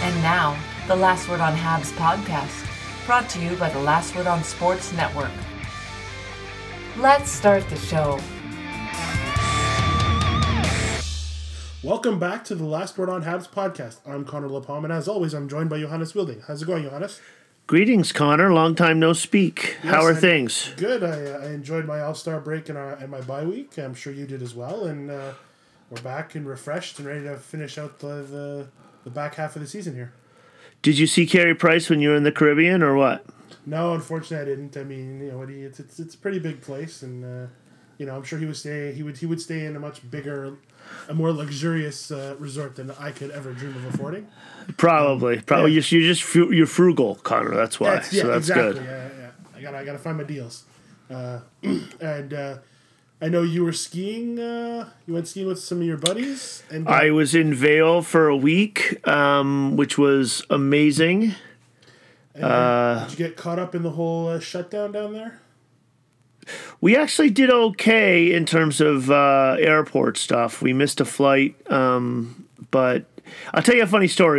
And now, the Last Word on Habs podcast, brought to you by the Last Word on Sports Network. Let's start the show. Welcome back to the Last Word on Habs podcast. I'm Connor LaPalme, and as always, I'm joined by Johannes Wilding. How's it going, Johannes? Greetings, Connor. Long time no speak. Yes, how are things? Good. I enjoyed my All-Star break and my bye week. I'm sure you did as well. And we're back and refreshed and ready to finish out the back half of the season here. Did you see Carey Price when you were in the Caribbean, or what? No, unfortunately, I didn't. I mean, it's a pretty big place, and I'm sure he would stay in a much bigger, a more luxurious resort than I could ever dream of affording. Probably. Yeah. You're frugal, Connor. That's why. That's exactly. Good. Yeah. I gotta find my deals. And I know you were skiing. You went skiing with some of your buddies. And I was in Vail for a week, which was amazing. Did you get caught up in the whole shutdown down there? We actually did okay in terms of airport stuff. We missed a flight, but I'll tell you a funny story.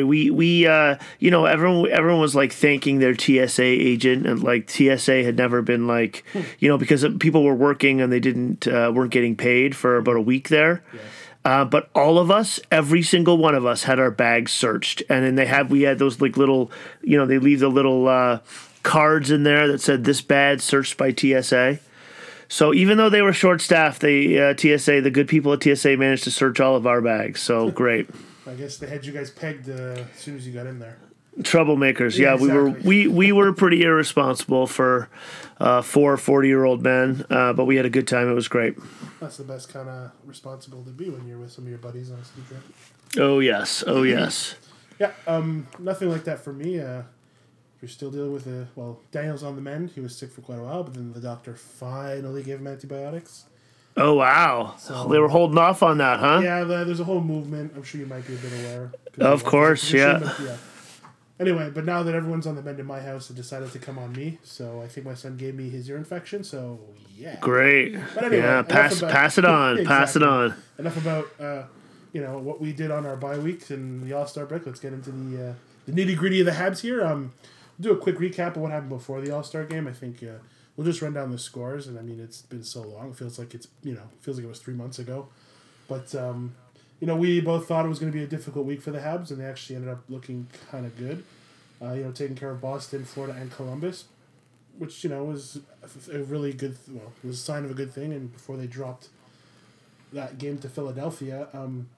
Everyone was like thanking their TSA agent, and like TSA had never been like, because people were working and they weren't getting paid for about a week there. Yeah. But all of us, every single one of us, had our bags searched, and then we had those like little, they leave the little cards in there that said this bag searched by TSA. So even though they were short-staffed, the good people at TSA managed to search all of our bags. So great. I guess they had you guys pegged as soon as you got in there. Troublemakers, yeah. Exactly. We were pretty irresponsible for 4 40-year-old men, but we had a good time. It was great. That's the best kind of responsible to be when you're with some of your buddies on a ski trip. Oh yes. Yeah, nothing like that for me. You're still dealing with Daniel's on the mend. He was sick for quite a while, but then the doctor finally gave him antibiotics. Oh, wow. So, they were holding off on that, huh? Yeah, there's a whole movement. I'm sure you might be a bit aware. Of course, yeah. But, yeah. Anyway, but now that everyone's on the mend in my house, it decided to come on me. So I think my son gave me his ear infection, so yeah. Great. But anyway, yeah, pass it on. Exactly. Pass it on. Enough about, what we did on our bye weeks and the All-Star break. Let's get into the nitty-gritty of the Habs here. Do a quick recap of what happened before the All-Star game. I think we'll just run down the scores, and I mean it's been so long. It feels like it was 3 months ago, but we both thought it was going to be a difficult week for the Habs, and they actually ended up looking kind of good. Taking care of Boston, Florida, and Columbus, which was a really good. It was a sign of a good thing. And before they dropped that game to Philadelphia,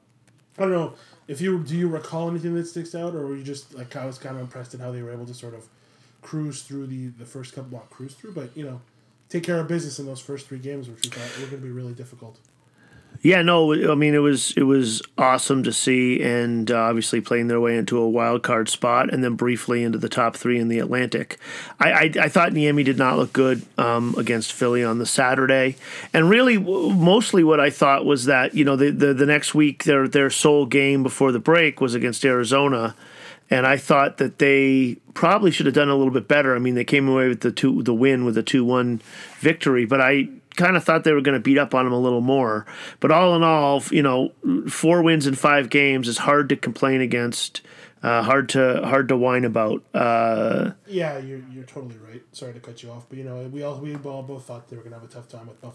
I don't know if do you recall anything that sticks out, or were you just like I was kind of impressed at how they were able to sort of cruise through the first couple, not cruise through, but take care of business in those first 3 games, which we thought were going to be really difficult. Yeah, no, I mean it was awesome to see, and obviously playing their way into a wild card spot, and then briefly into the top 3 in the Atlantic. I thought Niemi did not look good against Philly on the Saturday, and really mostly what I thought was that the next week their sole game before the break was against Arizona. And I thought that they probably should have done a little bit better. I mean, they came away with the win with a 2-1 victory, but I kind of thought they were going to beat up on them a little more. But all in all, 4 wins in 5 games is hard to complain against, hard to whine about. Yeah, you're totally right. Sorry to cut you off, but we all both thought they were going to have a tough time with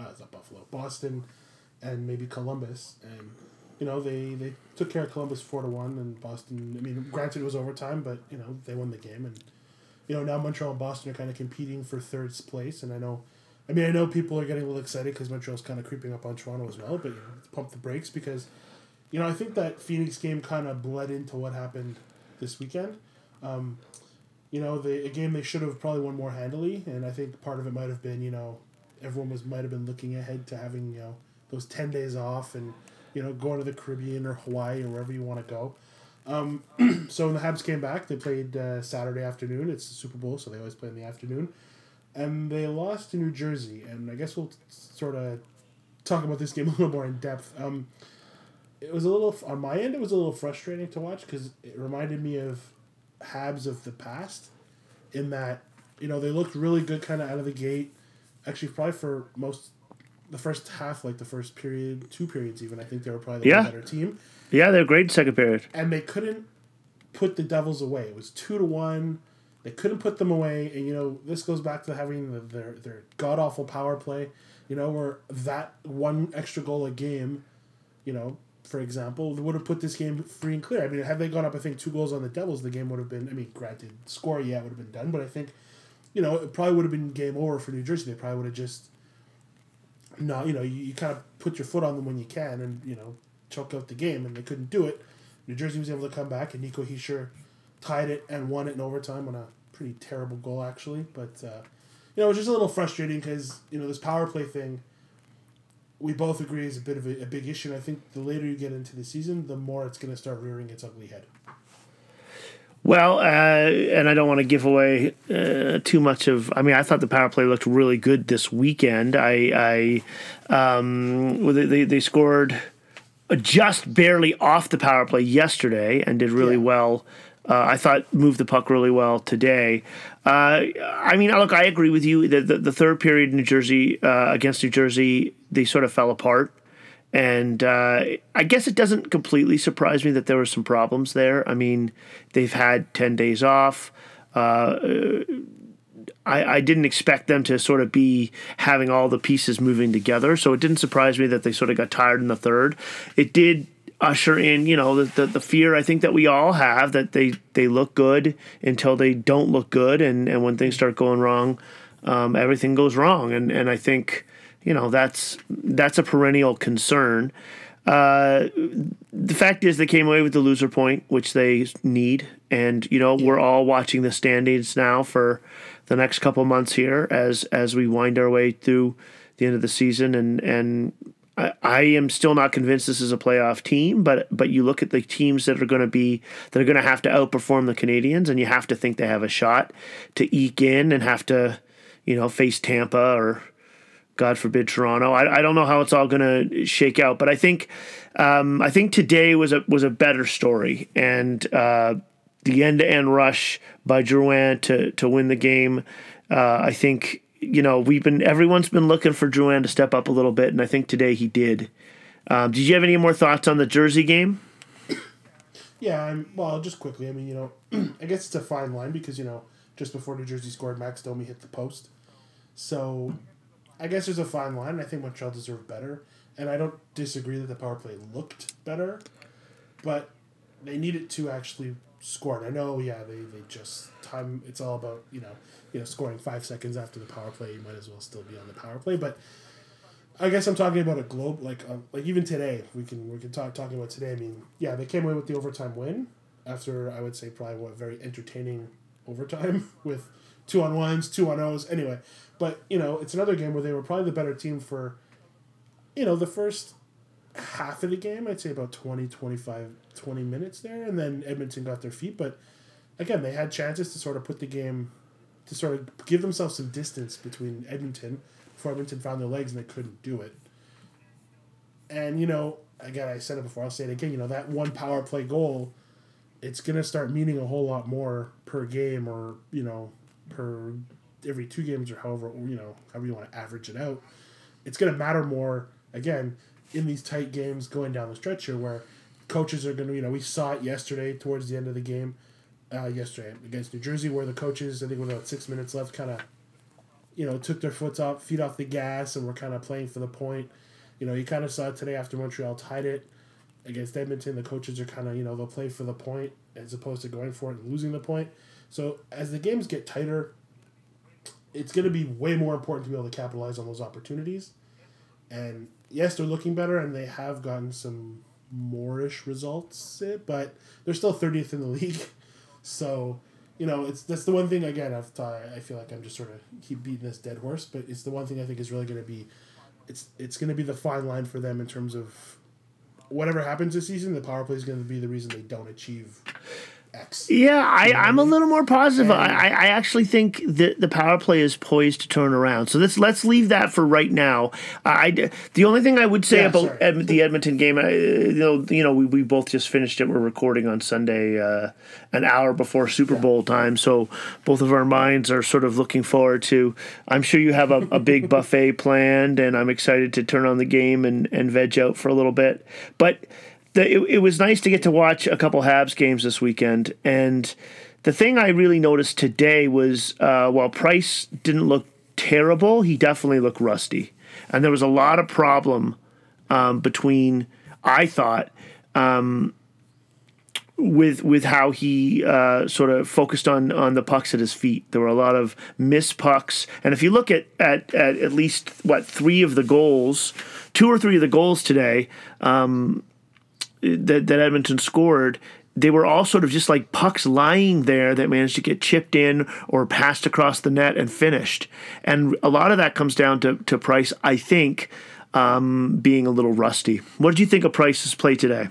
Boston, and maybe Columbus, and. They took care of Columbus 4-1, and Boston. I mean, granted it was overtime, but they won the game, and now Montreal and Boston are kind of competing for third place. And I know people are getting a little excited because Montreal's kind of creeping up on Toronto as well. But pump the brakes because, I think that Phoenix game kind of bled into what happened this weekend. A game they should have probably won more handily, and I think part of it might have been everyone might have been looking ahead to having those 10 days off and. Going to the Caribbean or Hawaii or wherever you want to go. So when the Habs came back, they played Saturday afternoon. It's the Super Bowl, so they always play in the afternoon. And they lost to New Jersey. And I guess we'll sort of talk about this game a little more in depth. It was on my end, it was a little frustrating to watch because it reminded me of Habs of the past in that, they looked really good kind of out of the gate. Actually, probably for the first half, like the first period, 2 periods even, I think they were probably the better team. Yeah, they're great second period. And they couldn't put the Devils away. It was 2-1. They couldn't put them away, and this goes back to having their god awful power play. Where that one extra goal a game, for example, would have put this game free and clear. I mean, had they gone up, I think 2 goals on the Devils, the game would have been. I mean, granted, score would have been done, but I think, it probably would have been game over for New Jersey. They probably would have just not. You kind of put your foot on them when you can, and choke out the game, and they couldn't do it. New Jersey was able to come back, and Nico Hischier tied it and won it in overtime on a pretty terrible goal, actually. But, it was just a little frustrating because, this power play thing, we both agree is a bit of a big issue. And I think the later you get into the season, the more it's going to start rearing its ugly head. Well, and I don't want to give away too much of. I mean, I thought the power play looked really good this weekend. They scored just barely off the power play yesterday and did really well. I thought moved the puck really well today. I mean, look, I agree with you. The third period in New Jersey against New Jersey, they sort of fell apart. And I guess it doesn't completely surprise me that there were some problems there. I mean, they've had 10 days off. I didn't expect them to sort of be having all the pieces moving together. So it didn't surprise me that they sort of got tired in the third. It did usher in, the fear I think that we all have that they look good until they don't look good. And when things start going wrong, everything goes wrong. And I think, that's a perennial concern. The fact is they came away with the loser point, which they need. And, we're all watching the standings now for the next couple months here as we wind our way through the end of the season. And I am still not convinced this is a playoff team, but you look at the teams that are going to have to outperform the Canadiens, and you have to think they have a shot to eke in and have to, face Tampa or, God forbid, Toronto. I don't know how it's all going to shake out, but I think today was a better story, and the end-to-end rush by Drouin to win the game. I think everyone's been looking for Drouin to step up a little bit, and I think today he did. Did you have any more thoughts on the Jersey game? Yeah, well, just quickly. I mean, I guess it's a fine line because just before New Jersey scored, Max Domi hit the post, so. I guess there's a fine line. I think Montreal deserved better. And I don't disagree that the power play looked better. But they needed to actually score. And I know, they just time. It's all about, scoring 5 seconds after the power play. You might as well still be on the power play. But I guess I'm talking about a globe. Like even today, we can talking about today. I mean, they came away with the overtime win after, I would say, probably a very entertaining overtime with 2-on-1s, 2-on-0s. Anyway. But, it's another game where they were probably the better team for, the first half of the game. I'd say about 20 minutes there. And then Edmonton got their feet. But, again, they had chances to sort of put the game, to sort of give themselves some distance between Edmonton before Edmonton found their legs, and they couldn't do it. And, again, I said it before, I'll say it again, that one power play goal, it's going to start meaning a whole lot more per game or, per every 2 games or however you want to average it out. It's going to matter more, again, in these tight games going down the stretch here where coaches are going to, we saw it yesterday towards the end of the game, yesterday against New Jersey where the coaches, I think with about 6 minutes left, kind of, took their feet off the gas and were kind of playing for the point. You kind of saw it today after Montreal tied it against Edmonton. The coaches are kind of, they'll play for the point as opposed to going for it and losing the point. So as the games get tighter, it's going to be way more important to be able to capitalize on those opportunities. And yes, they're looking better, and they have gotten some more-ish results, but they're still 30th in the league. So, that's the one thing, again, I feel like I'm just sort of keep beating this dead horse, but it's the one thing I think is really going to be, it's going to be the fine line for them in terms of whatever happens this season, the power play is going to be the reason they don't achieve X. Yeah, I'm a little more positive. I actually think that the power play is poised to turn around. So let's leave that for right now. The only thing I would say about the Edmonton game, we both just finished it. We're recording on Sunday, an hour before Super Bowl time. So both of our minds are sort of looking forward to. I'm sure you have a big buffet planned, and I'm excited to turn on the game and veg out for a little bit. But it was nice to get to watch a couple Habs games this weekend, and the thing I really noticed today was while Price didn't look terrible, he definitely looked rusty, and there was a lot of problem between, I thought, with how he sort of focused on the pucks at his feet. There were a lot of missed pucks, and if you look at least two or three of the goals today that Edmonton scored, they were all sort of just like pucks lying there that managed to get chipped in or passed across the net and finished. And a lot of that comes down to Price, I think, being a little rusty. What did you think of Price's play today?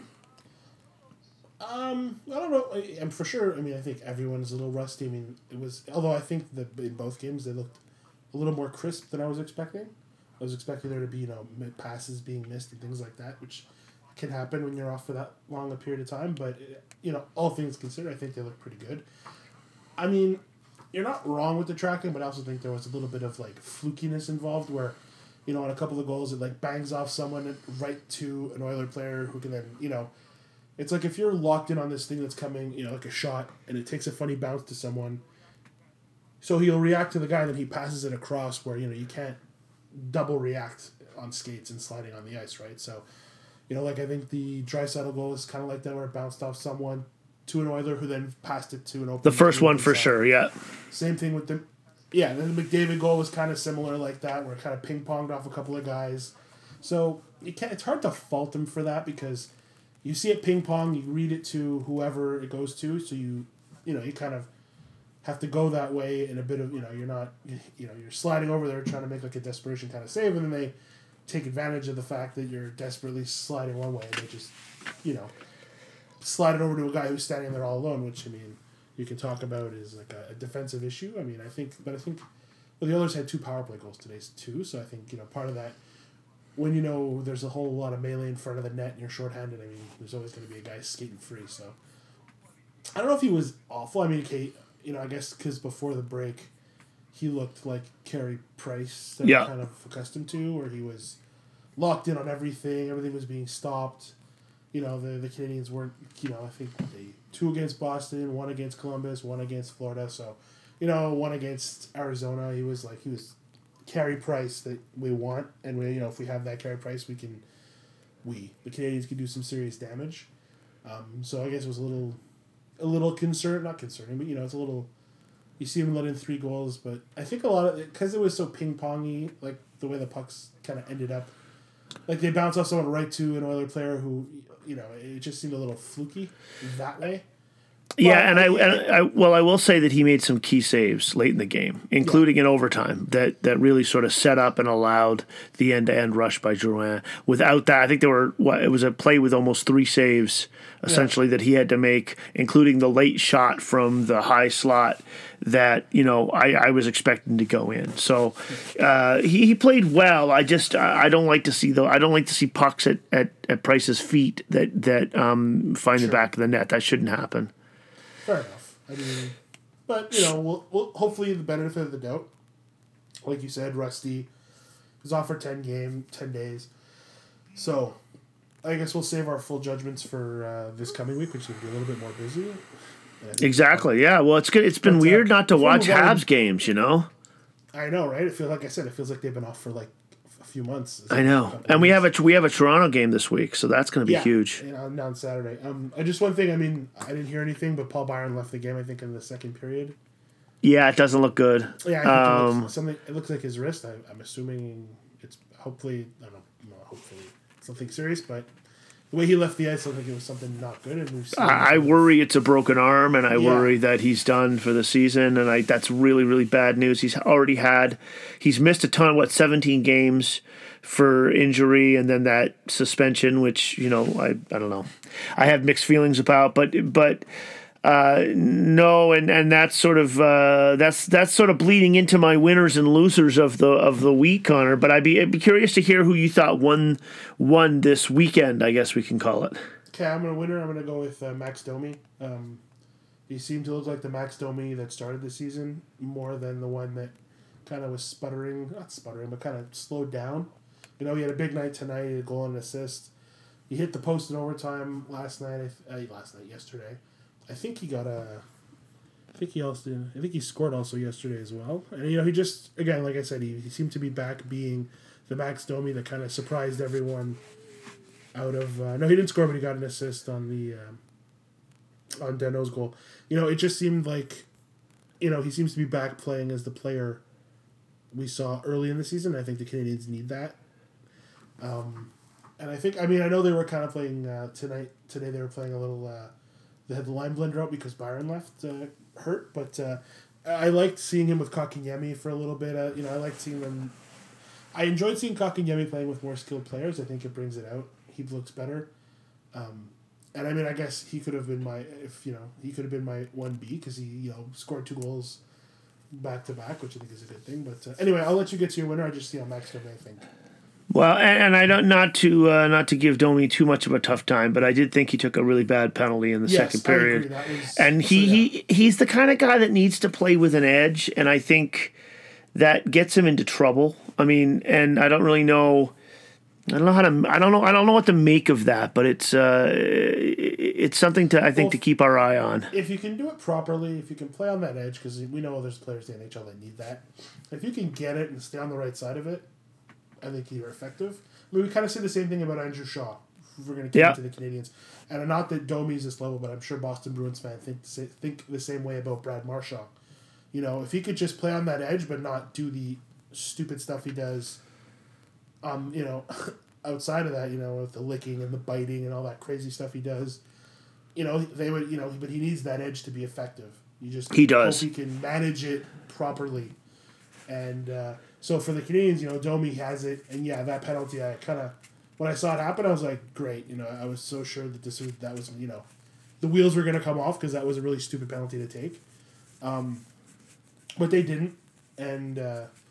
I don't know. I'm for sure. I mean, I think everyone's a little rusty. I mean, it was. Although I think that in both games they looked a little more crisp than I was expecting. I was expecting there to be passes being missed and things like that, which can happen when you're off for that long a period of time. But all things considered, I think they look pretty good. I mean, you're not wrong with the tracking, but I also think there was a little bit of like flukiness involved, where on a couple of goals it like bangs off someone right to an Oiler player who can then It's like if you're locked in on this thing that's coming, like a shot, and it takes a funny bounce to someone, so he'll react to the guy, and then he passes it across where, you can't double react on skates and sliding on the ice, right? So, like I think the Draisaitl goal is kind of like that, where it bounced off someone to an Oiler who then passed it to an open. The first one for sure, yeah. Same thing with the, and then the McDavid goal was kind of similar like that, where it kind of ping-ponged off a couple of guys. So, it's hard to fault him for that, because you see it ping pong, you read it to whoever it goes to, so you kind of have to go that way in a bit of, you're not, you're sliding over there trying to make like a desperation kind of save, and then they take advantage of the fact that you're desperately sliding one way, and they just, slide it over to a guy who's standing there all alone, which, I mean, you can talk about is like a defensive issue. I mean, I think the Oilers had 2 power play goals today too, so I think, part of that, when there's a whole lot of melee in front of the net and you're shorthanded, I mean, there's always going to be a guy skating free. So I don't know if he was awful. I mean, okay, I guess because before the break, he looked like Carey Price that we're kind of accustomed to, where he was locked in on everything. Everything was being stopped. The Canadians weren't. I think 2 against Boston, 1 against Columbus, 1 against Florida. So, 1 against Arizona. He was Carey Price that we want, and we, if we have that Carey Price, the Canadians can do some serious damage. So I guess it was a little not concerning, but it's a little. You see him let in 3 goals, but I think a lot of it, because it was so ping pongy, like the way the pucks kind of ended up, like they bounce off someone right to an Oiler player who, it just seemed a little fluky that way. Yeah, and I will say that he made some key saves late in the game, including in overtime, that really sort of set up and allowed the end-to-end rush by Drouin. Without that, I think it was a play with almost 3 saves, essentially, that he had to make, including the late shot from the high slot that, I was expecting to go in. So he played well. I don't like to see pucks at Price's feet that find the back of the net. That shouldn't happen. Fair enough. I mean, but, we'll hopefully the benefit of the doubt. Like you said, Rusty is off for 10 days. So, I guess we'll save our full judgments for this coming week, which will be a little bit more busy. Exactly, yeah. Well, it's good. It's been weird not to watch Habs games, I know, right? It feels like they've been off for like a few months. I know. And we have a Toronto game this week, so that's going to be huge. Yeah, on Saturday. Just one thing, I mean, I didn't hear anything, but Paul Byron left the game, I think, in the second period. Yeah, it doesn't look good. Yeah, I think it looks like his wrist. I'm assuming it's hopefully something serious, but the way he left the ice looked like it was something not good. And I worry it's a broken arm, and I worry that he's done for the season, and that's really, really bad news. He's missed a ton, 17 games for injury, and then that suspension, which, I don't know. I have mixed feelings about, but no, and that's sort of that's sort of bleeding into my winners and losers of the week, Connor. But I'd be curious to hear who you thought won this weekend, I guess we can call it. Okay, I'm a winner. I'm gonna go with Max Domi. He seemed to look like the Max Domi that started the season more than the one that kind of was not sputtering, but kind of slowed down. He had a big night tonight, a goal and an assist. He hit the post in overtime yesterday. I think he got I think he scored also yesterday as well. And he just, again, like I said, he seemed to be back being the Max Domi that kind of surprised everyone out of. No, he didn't score, but he got an assist on the on Danault's goal. It just seemed like, he seems to be back playing as the player we saw early in the season. I think the Canadians need that. And I know they were kind of playing today they were playing a little, they had the line blender out because Byron left hurt, but I liked seeing him with Kotkaniemi for a little bit. I liked seeing them. I enjoyed seeing Kotkaniemi playing with more skilled players. I think it brings it out. He looks better. And I guess he could have been my 1B because he scored 2 goals back to back, which I think is a good thing. But anyway, I'll let you get to your winner. I just Max Domi, I think. Well, and I don't not to give Domi too much of a tough time, but I did think he took a really bad penalty in the second period. I agree. And he's the kind of guy that needs to play with an edge, and I think that gets him into trouble. And I don't really know. I don't know what to make of that, but it's something to keep our eye on. If you can do it properly, if you can play on that edge, because we know there's players in the NHL that need that. If you can get it and stay on the right side of it, I think you're effective. We kind of say the same thing about Andrew Shaw. If we're going to get into the Canadians, and not that Domi's this level, but I'm sure Boston Bruins fans think the same way about Brad Marchand. If he could just play on that edge, but not do the stupid stuff he does, outside of that, with the licking and the biting and all that crazy stuff he does, they would, but he needs that edge to be effective. He does. Hope he can manage it properly, and. So for the Canadians, Domi has it, and that penalty, I kind of, when I saw it happen, I was like, great, I was so sure that that was the wheels were going to come off because that was a really stupid penalty to take, but they didn't, and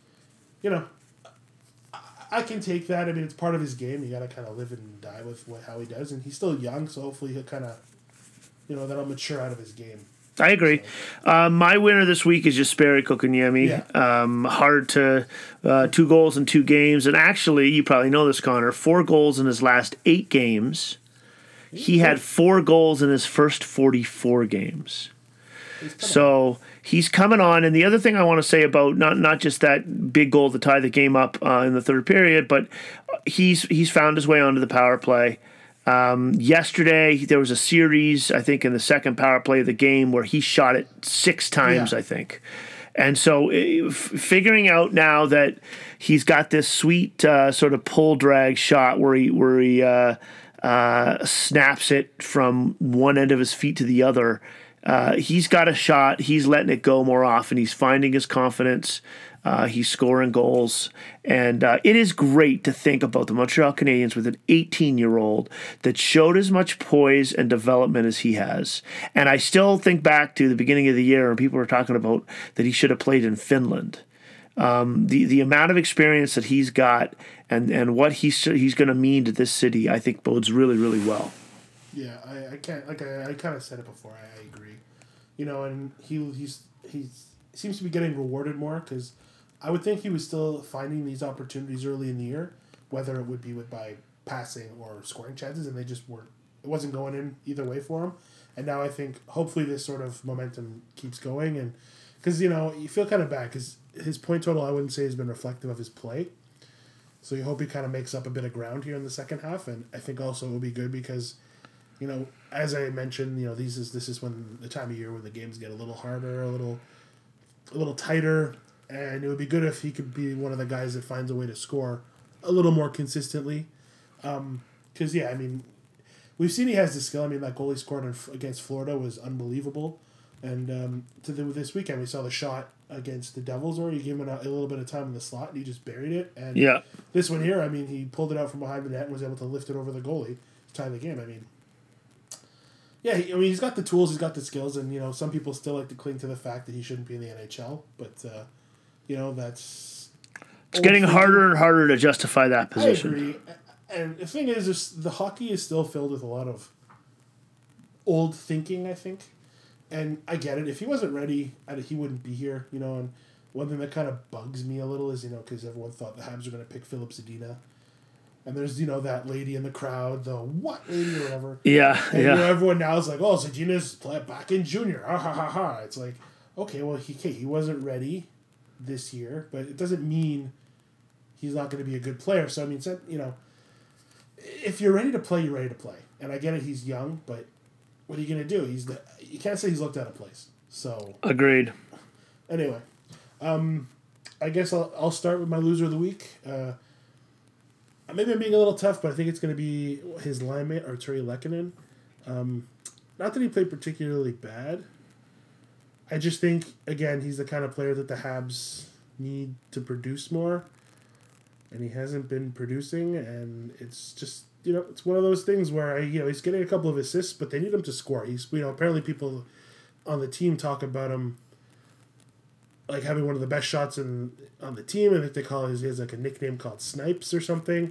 I can take that. It's part of his game. You got to kind of live and die with how he does, and he's still young, so hopefully he'll kind of, that'll mature out of his game. I agree. My winner this week is Jesperi Kotkaniemi. Yeah. Hard to 2 goals in 2 games. And actually, you probably know this, Connor, 4 goals in his last 8 games. He had 4 goals in his first 44 games. So he's coming on. And the other thing I want to say about not just that big goal to tie the game up in the third period, but he's found his way onto the power play. Yesterday, there was a series, I think, in the second power play of the game where he shot it 6 times, I think. And so figuring out now that he's got this sweet sort of pull drag shot where he snaps it from one end of his feet to the other, he's got a shot. He's letting it go more often. He's finding his confidence. He's scoring goals. And it is great to think about the Montreal Canadiens with an 18-year-old that showed as much poise and development as he has. And I still think back to the beginning of the year when people were talking about that he should have played in Finland. The amount of experience that he's got and what he's going to mean to this city, I think bodes really, really well. Yeah, I can't, I kind of said it before. I agree. And he seems to be getting rewarded more because I would think he was still finding these opportunities early in the year, whether it would be by passing or scoring chances, and they just weren't. It wasn't going in either way for him. And now I think hopefully this sort of momentum keeps going, and because you feel kind of bad because his point total I wouldn't say has been reflective of his play. So you hope he kind of makes up a bit of ground here in the second half, and I think also it will be good because, as I mentioned, this is when the time of year when the games get a little harder, a little tighter. And it would be good if he could be one of the guys that finds a way to score a little more consistently. Because, we've seen he has the skill. That goal he scored against Florida was unbelievable. And this weekend, we saw the shot against the Devils where he gave him a little bit of time in the slot and he just buried it. And this one here, he pulled it out from behind the net and was able to lift it over the goalie to tie the game. He's got the tools, he's got the skills, and, some people still like to cling to the fact that he shouldn't be in the NHL, but... that's... It's getting harder and harder to justify that position. I agree. And the thing is, the hockey is still filled with a lot of old thinking, I think. And I get it. If he wasn't ready, he wouldn't be here, And one thing that kind of bugs me a little is, because everyone thought the Habs were going to pick Philip Zadina. And there's, that lady in the crowd, the what lady or whatever. Yeah, and, yeah. Everyone now is like, oh, Zadina's back in junior. Ha, ha, ha, ha. It's like, okay, well, he wasn't ready this year, but it doesn't mean he's not going to be a good player. So, I mean, if you're ready to play, you're ready to play. And I get it, he's young, but what are you going to do? You can't say he's looked out of place. So Agreed. Anyway, I guess I'll start with my loser of the week. Maybe I'm being a little tough, but I think it's going to be his linemate, Arturi Lehkonen. Not that he played particularly bad. I just think, again, he's the kind of player that the Habs need to produce more. And he hasn't been producing, and it's just, it's one of those things where, he's getting a couple of assists, but they need him to score. He's, apparently people on the team talk about him like having one of the best shots on the team. I think they call he has like a nickname called Snipes or something.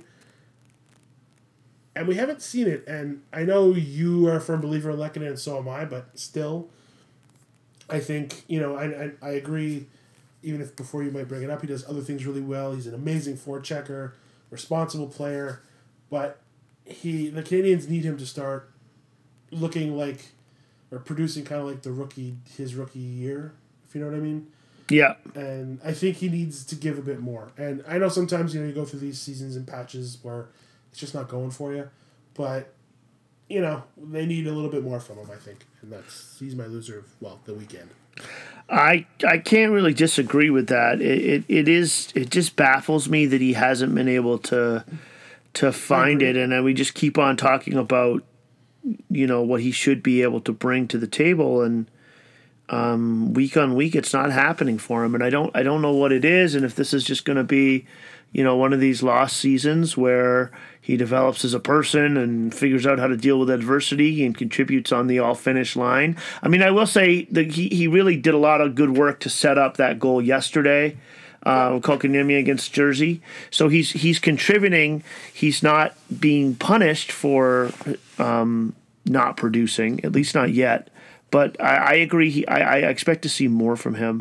And we haven't seen it. And I know you are a firm believer in Lehkonen, and so am I. But still, I think I agree. Even if before you might bring it up, he does other things really well. He's an amazing forechecker, responsible player. But the Canadians need him to start looking like or producing kind of like his rookie year, if you know what I mean. Yeah. And I think he needs to give a bit more. And I know sometimes, you go through these seasons and patches where it's just not going for you. But, they need a little bit more from him, I think. And he's my loser of, the weekend. I can't really disagree with that. It just baffles me that he hasn't been able to find it. And then we just keep on talking about, what he should be able to bring to the table. And week on week, it's not happening for him, and I don't know what it is, and if this is just going to be, one of these lost seasons where he develops as a person and figures out how to deal with adversity and contributes on the all-finish line. I mean, I will say that he really did a lot of good work to set up that goal yesterday, Kotkaniemi against Jersey. So he's contributing. He's not being punished for not producing, at least not yet. But I agree. I expect to see more from him.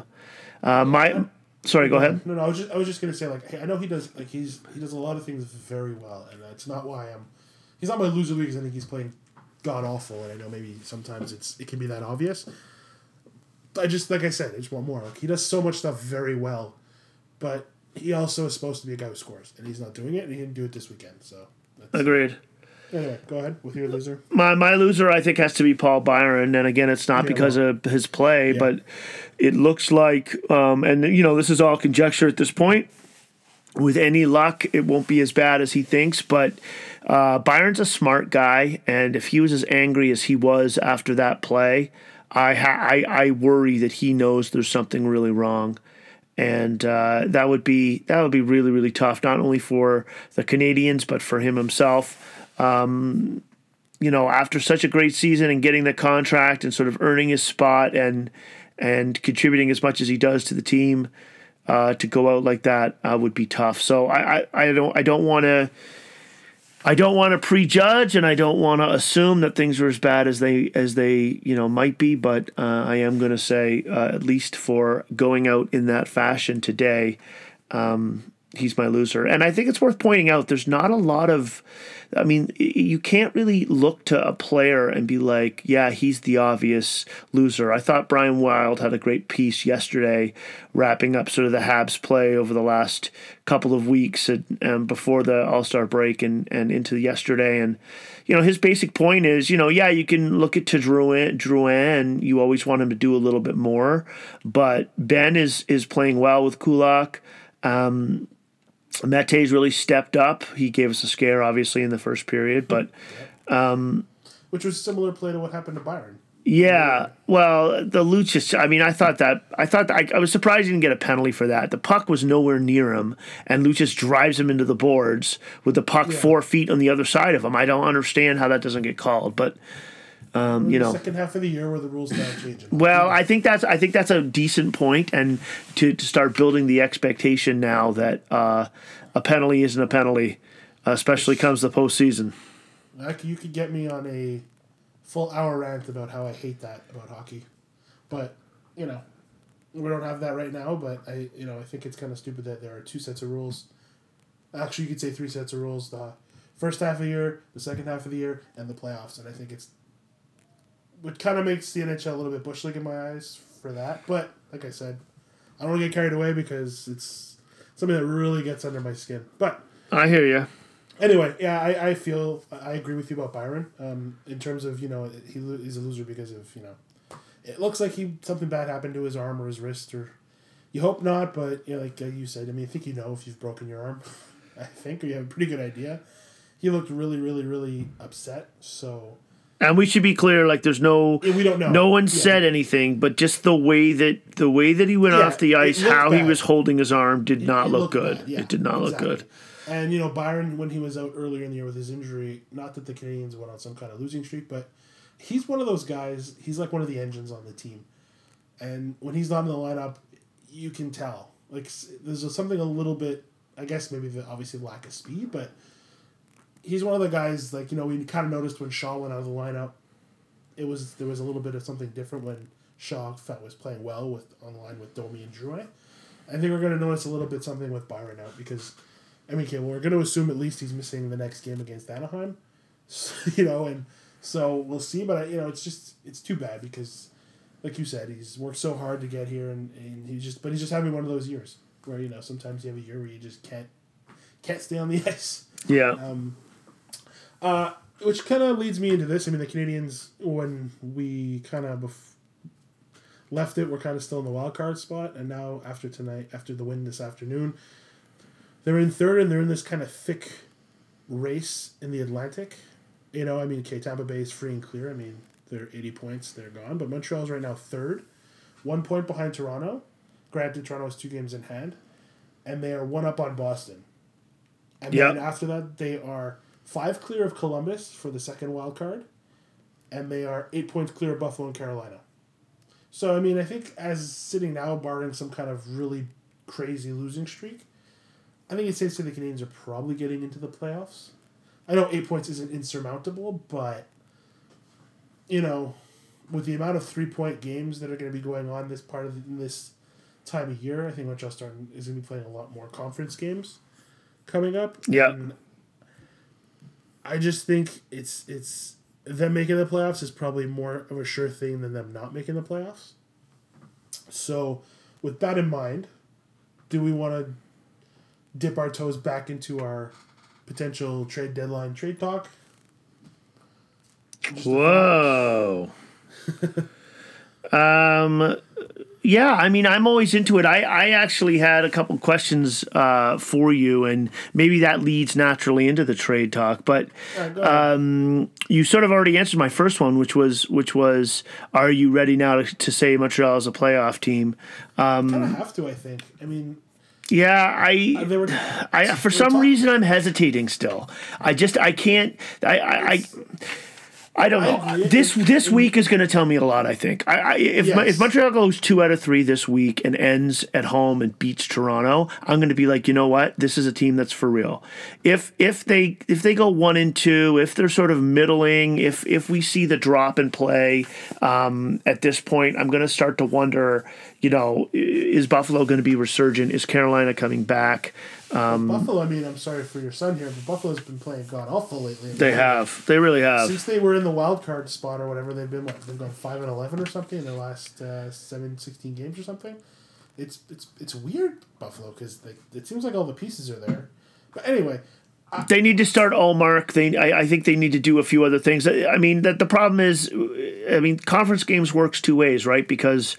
Sorry, go ahead. No, I was just gonna say, hey, I know he does he does a lot of things very well, and that's not why he's not my loser of the week, because I think he's playing god awful, and I know maybe sometimes it can be that obvious. But I just want more. He does so much stuff very well, but he also is supposed to be a guy who scores, and he's not doing it, and he didn't do it this weekend. So agreed. Anyway, go ahead with your loser. My loser, I think, has to be Paul Byron. And again, it's not because of his play, but it looks like, and this is all conjecture at this point. With any luck, it won't be as bad as he thinks. But Byron's a smart guy, and if he was as angry as he was after that play, I worry that he knows there's something really wrong. And that would be really, really tough, not only for the Canadians, but for him himself. After such a great season and getting the contract and sort of earning his spot and contributing as much as he does to the team, to go out like that would be tough. So I don't want to prejudge, and I don't want to assume that things are as bad as they might be. But I am going to say, at least for going out in that fashion today, he's my loser. And I think it's worth pointing out there's not a lot of, you can't really look to a player and be like, yeah, he's the obvious loser. I thought Brian Wild had a great piece yesterday wrapping up sort of the Habs play over the last couple of weeks and before the All-Star break and into yesterday. And, his basic point is, you can look at Drouin and you always want him to do a little bit more. But Ben is playing well with Kulak. Mate's really stepped up. He gave us a scare, obviously, in the first period, but which was similar play to what happened to Byron. Yeah, well, the Lucic. I was surprised he didn't get a penalty for that. The puck was nowhere near him, and Lucic drives him into the boards with the puck 4 feet on the other side of him. I don't understand how that doesn't get called, but. The second half of the year where the rules now changing. Well, I think that's a decent point, and to start building the expectation now that a penalty isn't a penalty, especially comes the postseason. You could get me on a full hour rant about how I hate that about hockey, but we don't have that right now. But I think it's kind of stupid that there are two sets of rules. Actually, you could say 3 sets of rules: the first half of the year, the second half of the year, and the playoffs. And I think it's what kind of makes the NHL a little bit bush league in my eyes for that. But like I said, I don't want to get carried away because it's something that really gets under my skin. But I hear you. anyway, yeah, I feel I agree with you about Byron. In terms of he's a loser because of it looks like something bad happened to his arm or his wrist, or you hope not, but like you said, I mean, I think if you've broken your arm, I think, or you have a pretty good idea. He looked really, really, really upset. So. And we should be clear, like there's no, we don't know. No one said anything, but just the way that he went off the ice, how bad. he was holding his arm did not look good. Bad. Yeah, it did not look good. And Byron, when he was out earlier in the year with his injury, not that the Canadiens went on some kind of losing streak, but he's one of those guys. He's like one of the engines on the team, and when he's not in the lineup, you can tell. Like there's something a little bit. I guess maybe obviously lack of speed, but. He's one of the guys, like, we kind of noticed when Shaw went out of the lineup, there was a little bit of something different when Shaw was playing well on the line with Domi and Drouin. I think we're going to notice a little bit something with Byron out because, we're going to assume at least he's missing the next game against Anaheim, and so we'll see. But, it's too bad because, like you said, he's worked so hard to get here and he's just having one of those years where, sometimes you have a year where you just can't stay on the ice. Yeah. Which kind of leads me into this. I mean, the Canadiens, when we kind of left it, we're kind of still in the wild card spot. And now, after the win this afternoon, they're in third and they're in this kind of thick race in the Atlantic. Tampa Bay is free and clear. I mean, they're 80 points. They're gone. But Montreal's right now third, 1 point behind Toronto. Granted, Toronto has 2 games in hand. And they are 1 up on Boston. And then after that, they are 5 clear of Columbus for the second wild card, and they are 8 points clear of Buffalo and Carolina. So, I think as sitting now, barring some kind of really crazy losing streak, I think it's safe to say the Canadiens are probably getting into the playoffs. I know 8 points isn't insurmountable, but, with the amount of 3-point games that are going to be going on this time of year, I think Montreal is going to be playing a lot more conference games coming up. Yeah. And I just think it's them making the playoffs is probably more of a sure thing than them not making the playoffs. So, with that in mind, do we want to dip our toes back into our potential trade deadline trade talk? Whoa. Yeah, I'm always into it. I actually had a couple questions for you, and maybe that leads naturally into the trade talk. But you sort of already answered my first one, which was, are you ready now to say Montreal is a playoff team? Kind of have to, I think. Yeah, for some reason I'm hesitating still. I can't. I don't know. This week is going to tell me a lot, I think. If Montreal goes 2 out of 3 this week and ends at home and beats Toronto, I'm going to be like, you know what? This is a team that's for real. If they go 1 and 2, if they're sort of middling, if we see the drop in play at this point, I'm going to start to wonder, is Buffalo going to be resurgent? Is Carolina coming back? Buffalo, I'm sorry for your son here, but Buffalo's been playing god awful lately. They have. They really have. Since they were in the wild card spot or whatever, they've gone 5-11 or something in their last 16 games or something. It's weird, Buffalo, because it seems like all the pieces are there. But anyway, they need to start Allmark. I think they need to do a few other things. The problem is, conference games works 2 ways, right? Because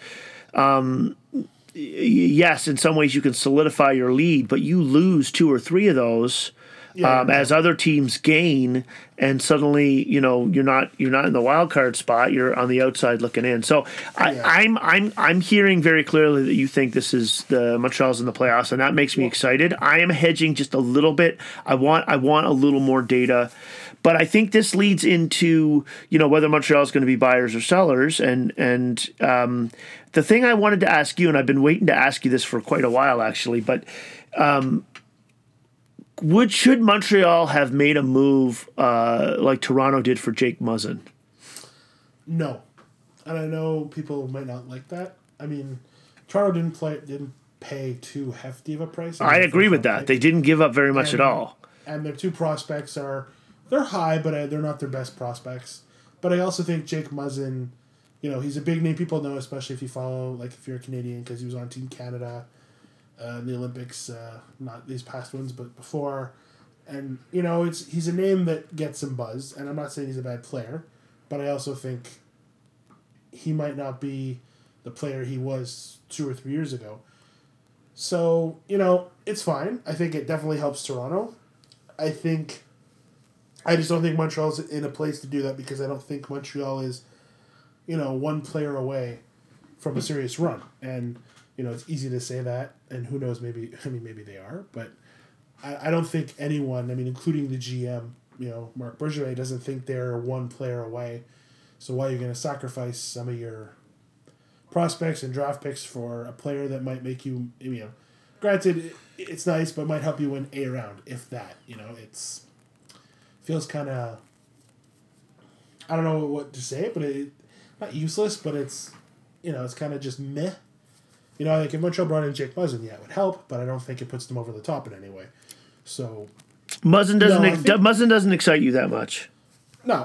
yes, in some ways you can solidify your lead, but you lose 2 or 3 of those as other teams gain, and suddenly you're not in the wild card spot. You're on the outside looking in. So I'm hearing very clearly that you think this is the Montreal's in the playoffs, and that makes me excited. I am hedging just a little bit. I want a little more data. But I think this leads into, whether Montreal is going to be buyers or sellers. And the thing I wanted to ask you, and I've been waiting to ask you this for quite a while, actually, but should Montreal have made a move like Toronto did for Jake Muzzin? No. And I know people might not like that. Toronto didn't pay too hefty of a price. I agree with that. They didn't give up very much at all. And their two prospects they're high, but they're not their best prospects. But I also think Jake Muzzin, he's a big name people know, especially if you follow, like if you're a Canadian, because he was on Team Canada in the Olympics, not these past ones, but before. And, he's a name that gets some buzz, and I'm not saying he's a bad player, but I also think he might not be the player he was 2 or 3 years ago. So, it's fine. I think it definitely helps Toronto. I just don't think Montreal's in a place to do that because I don't think Montreal is, one player away from a serious run. And, it's easy to say that, and who knows, maybe they are, but I don't think anyone, including the GM, Marc Bergevin, doesn't think they're one player away. So why are you going to sacrifice some of your prospects and draft picks for a player that might make you, granted, it's nice, but might help you win a round, if that. It's feels kind of, I don't know what to say, but not useless, but it's, it's kind of just meh. I think if Montreal brought in Jake Muzzin, it would help, but I don't think it puts them over the top in any way. So Muzzin doesn't excite you that much. No,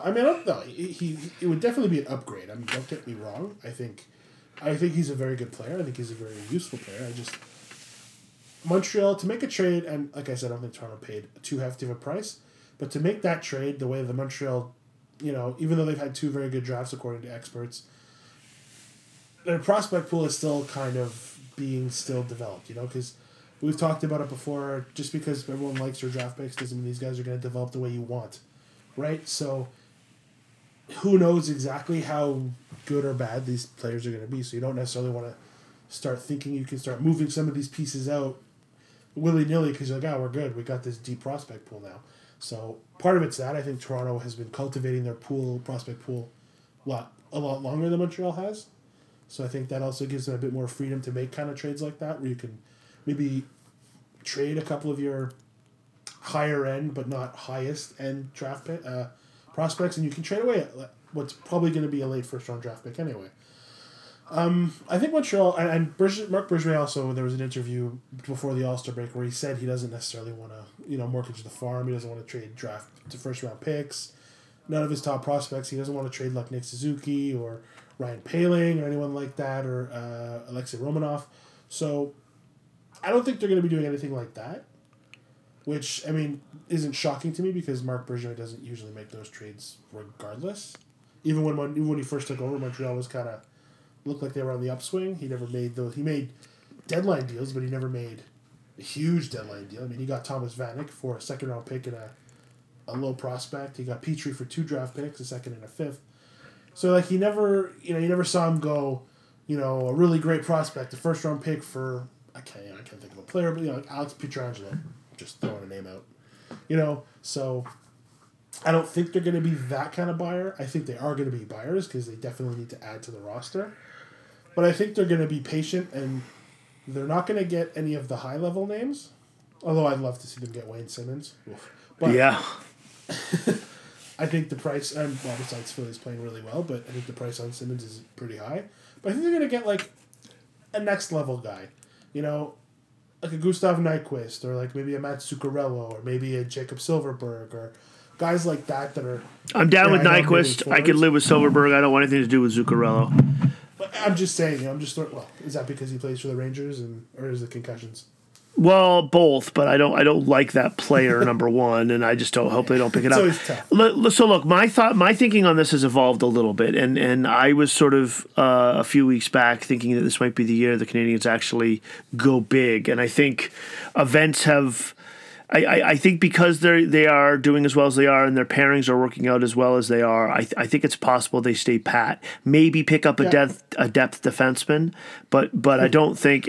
it would definitely be an upgrade. Don't get me wrong. I think he's a very good player. I think he's a very useful player. Montreal, to make a trade, and like I said, I don't think Toronto paid too hefty of a price, but to make that trade the way the Montreal, even though they've had 2 very good drafts according to experts, their prospect pool is still kind of being still developed, because we've talked about it before. Just because everyone likes their draft picks doesn't mean these guys are going to develop the way you want, right? So who knows exactly how good or bad these players are going to be, so you don't necessarily want to start thinking you can start moving some of these pieces out willy-nilly because you're like, we're good. We got this deep prospect pool now. So part of it's that. I think Toronto has been cultivating their prospect pool a lot longer than Montreal has. So I think that also gives them a bit more freedom to make kind of trades like that, where you can maybe trade a couple of your higher end but not highest end draft pick, prospects, and you can trade away what's probably going to be a late first round draft pick anyway. I think Montreal and Marc Bergevin also, there was an interview before the All-Star break where he said he doesn't necessarily want to mortgage the farm. He doesn't want to trade draft to first round picks. None of his top prospects. He doesn't want to trade like Nick Suzuki or Ryan Poehling or anyone like that, or Alexei Romanov. So I don't think they're going to be doing anything like that, which, isn't shocking to me because Marc Bergevin doesn't usually make those trades regardless. Even when he first took over, Montreal was kind of looked like they were on the upswing. He never made those. He made deadline deals, but he never made a huge deadline deal. He got Thomas Vanek for a second-round pick and a low prospect. He got Petrie for 2 draft picks, a second and a fifth. So, you never saw him go, a really great prospect, a first-round pick for, I can't think of a player, but, like Alex Pietrangelo, just throwing a name out. So I don't think they're going to be that kind of buyer. I think they are going to be buyers because they definitely need to add to the roster. But I think they're going to be patient, and they're not going to get any of the high-level names, although I'd love to see them get Wayne Simmons. But yeah. I think the price, and besides Philly's playing really well, but I think the price on Simmons is pretty high. But I think they're going to get, a next-level guy. Like a Gustav Nyquist, or maybe a Matt Zuccarello, or maybe a Jacob Silverberg, or guys like that are... I'm down with Nyquist. I could live with Silverberg. I don't want anything to do with Zuccarello. But I'm just saying, is that because he plays for the Rangers, or is it concussions? Well, both, but I don't like that player, number one, and I just hope they don't pick it up. Tough. So look, my thinking on this has evolved a little bit, and I was sort of a few weeks back thinking that this might be the year the Canadians actually go big, and I think events have. I think because they are doing as well as they are and their pairings are working out as well as they are, I think it's possible they stay pat. Maybe pick up a depth defenseman, but I don't think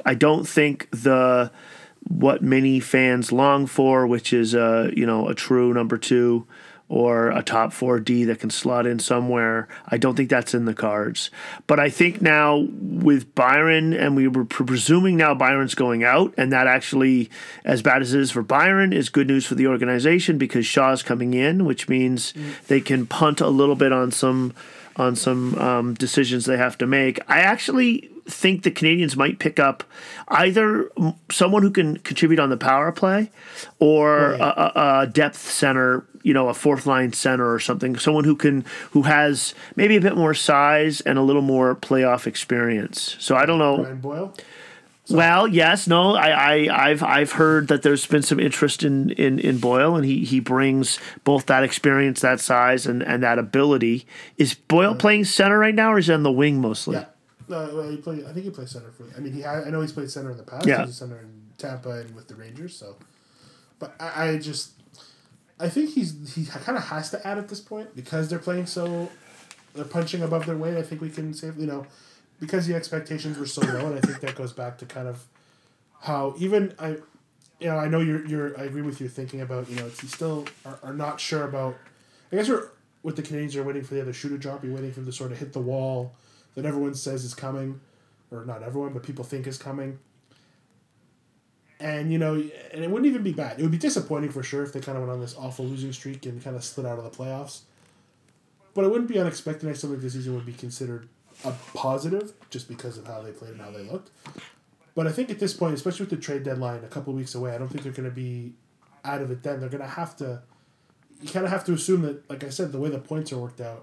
what many fans long for, which is a true number 2 or a top 4D that can slot in somewhere. I don't think that's in the cards. But I think now with Byron, and we were presuming now Byron's going out, and that actually, as bad as it is for Byron, is good news for the organization because Shaw's coming in, which means they can punt a little bit on some decisions they have to make. I actually think the Canadians might pick up either someone who can contribute on the power play or a depth center, a fourth line center or something, someone who has maybe a bit more size and a little more playoff experience. So I don't know. Brian Boyle? Well, yes, no, I've heard that there's been some interest in Boyle, and he brings both that experience, that size, and that ability. Is Boyle playing center right now, or is he on the wing mostly? Yeah. I think he plays center I know he's played center in the past. Yeah. He's a center in Tampa and with the Rangers. So, but I think he kind of has to add at this point because they're punching above their weight. I think we can say because the expectations were so low, and I think that goes back to kind of how even I know I agree with your thinking about you still are not sure about. I guess with the Canadians are waiting for the other shoe to drop. You're waiting for them to sort of hit the wall that everyone says is coming, or not everyone, but people think is coming. And and it wouldn't even be bad. It would be disappointing for sure if they kind of went on this awful losing streak and kind of slid out of the playoffs. But it wouldn't be unexpected. I still think this season would be considered a positive just because of how they played and how they looked. But I think at this point, especially with the trade deadline a couple of weeks away, I don't think they're going to be out of it then. They're going to have to... You kind of have to assume that, like I said, the way the points are worked out,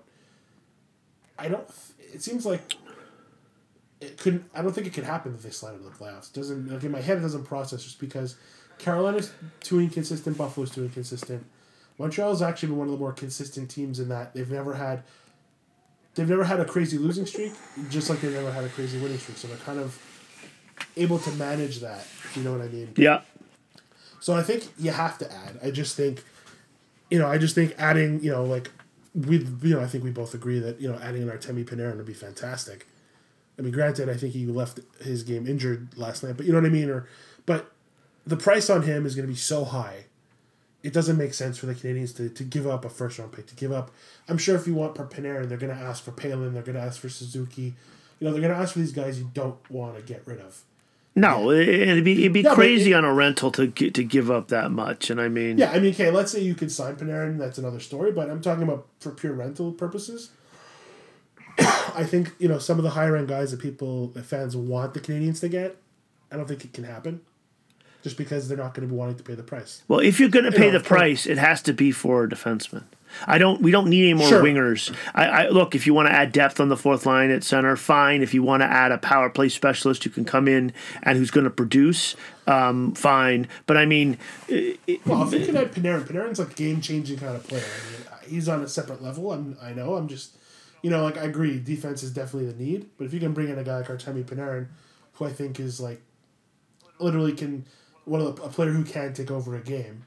it seems like it couldn't... I don't think it could happen if they slide into the playoffs. Doesn't in my head, it doesn't process just because Carolina's too inconsistent, Buffalo's too inconsistent. Montreal's actually been one of the more consistent teams in that they've never had a crazy losing streak, just like they've never had a crazy winning streak. So they're kind of able to manage that, if you know what I mean. Yeah. So I think you have to add. I just think adding, I think we both agree that, adding an Artemi Panarin would be fantastic. I mean, granted, I think he left his game injured last night, but you know what I mean? But the price on him is going to be so high. It doesn't make sense for the Canadians to give up a first-round pick, to give up... I'm sure if you want Panarin, they're going to ask for Palin, they're going to ask for Suzuki. They're going to ask for these guys you don't want to get rid of. No, it'd be crazy on a rental to give up that much, and I mean... Yeah, I mean, okay, let's say you could sign Panarin, that's another story, but I'm talking about for pure rental purposes. I think, some of the higher-end guys that fans want the Canadians to get, I don't think it can happen. Just because they're not going to be wanting to pay the price. Well, if you're going to pay the price, it has to be for a defenseman. We don't need any more wingers. I look, if you want to add depth on the fourth line at center, fine. If you want to add a power play specialist who can come in and who's going to produce, fine. But I mean, if you can add Panarin's like a game-changing kind of player. I mean, he's on a separate level. I know. I'm just, I agree. Defense is definitely the need. But if you can bring in a guy like Artemi Panarin, who I think is like literally a player who can take over a game.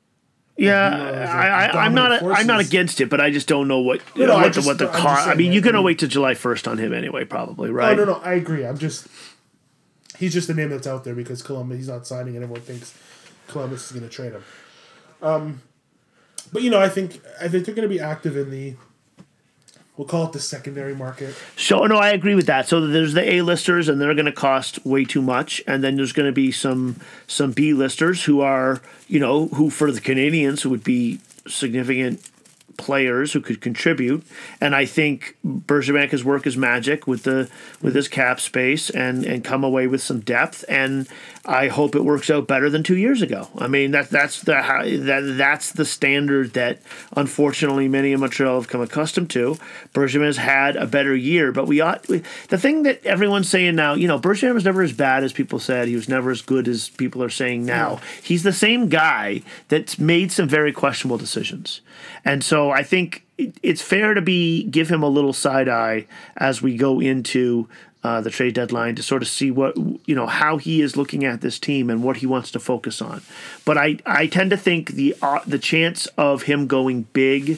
Yeah, I'm not against it, but I just don't know what the cost. I mean, you're gonna wait till July 1st on him anyway, probably, right? No, I agree. He's just a name that's out there because Columbus. He's not signing, and everyone thinks Columbus is going to trade him. But I think they're going to be active in the. We'll call it the secondary market. So, no, I agree with that. So there's the A-listers, and they're going to cost way too much. And then there's going to be some B-listers who are, who for the Canadians would be significant players who could contribute. And I think Bergevin's work is magic with his cap space and come away with some depth. And I hope it works out better than 2 years ago. I mean, that's the standard that unfortunately many in Montreal have come accustomed to. Bergevin has had a better year, but the thing that everyone's saying now, Bergevin was never as bad as people said. He was never as good as people are saying now. He's the same guy that's made some very questionable decisions. And so I think it's fair to give him a little side eye as we go into the trade deadline to sort of see what how he is looking at this team and what he wants to focus on. But I tend to think the chance of him going big.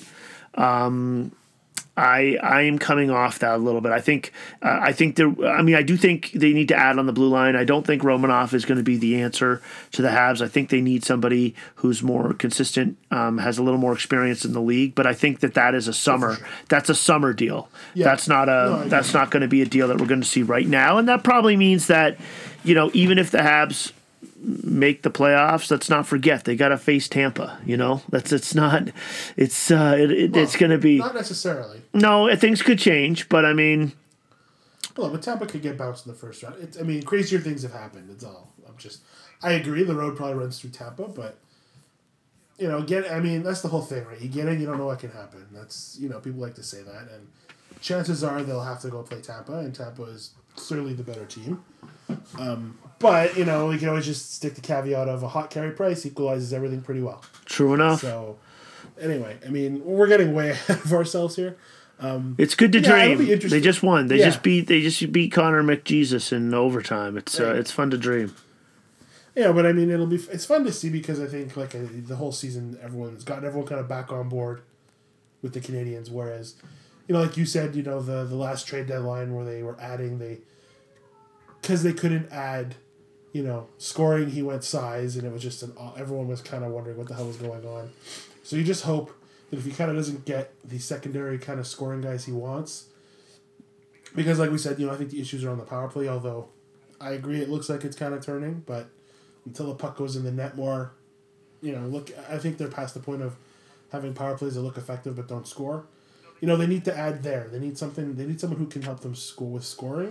I am coming off that a little bit. I do think they need to add on the blue line. I don't think Romanov is going to be the answer to the Habs. I think they need somebody who's more consistent, has a little more experience in the league. But I think that is a summer. That's a summer deal. Yeah. That's not going to be a deal that we're going to see right now. And that probably means that, even if the Habs make the playoffs, let's not forget they got to face Tampa. It's going to be not necessarily. No, things could change, but I mean, well, but Tampa could get bounced in the first round. Crazier things have happened. It's all. I agree. The road probably runs through Tampa, but that's the whole thing, right? You get in, you don't know what can happen. That's people like to say that, and chances are they'll have to go play Tampa, and Tampa is clearly the better team. But, we can always just stick the caveat of a hot Carey Price equalizes everything pretty well. True enough. So, anyway, we're getting way ahead of ourselves here. It's good to dream. They just won. They just beat Connor McJesus in overtime. It's fun to dream. Yeah, but it's fun to see because I think the whole season everyone's gotten everyone kind of back on board with the Canadians, whereas like you said, the last trade deadline where they were adding because they couldn't add, scoring, he went size, and it was just everyone was kind of wondering what the hell was going on. So you just hope that if he kind of doesn't get the secondary kind of scoring guys he wants, because like we said, I think the issues are on the power play, although I agree it looks like it's kind of turning, but until the puck goes in the net more, I think they're past the point of having power plays that look effective but don't score. They need to add there. They need someone who can help them score with scoring.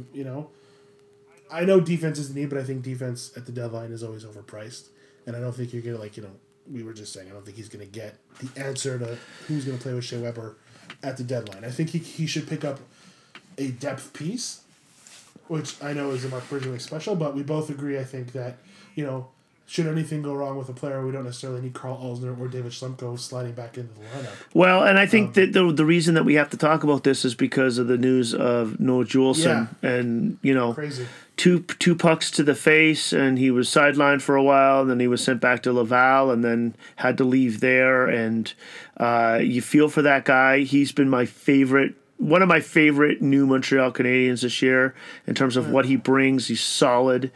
I know defense is the need, but I think defense at the deadline is always overpriced. And I don't think you're going to, we were just saying, I don't think he's going to get the answer to who's going to play with Shea Weber at the deadline. I think he should pick up a depth piece, which I know is a Marc Bergevin special, but we both agree, I think, that, should anything go wrong with a player, we don't necessarily need Carl Alsner or David Schlemko sliding back into the lineup. Well, and I think that the reason that we have to talk about this is because of the news of Noah Juulsen and, crazy. Two pucks to the face, and he was sidelined for a while, and then he was sent back to Laval and then had to leave there. And you feel for that guy. He's been one of my favorite new Montreal Canadiens this year in terms of what he brings. He's solid.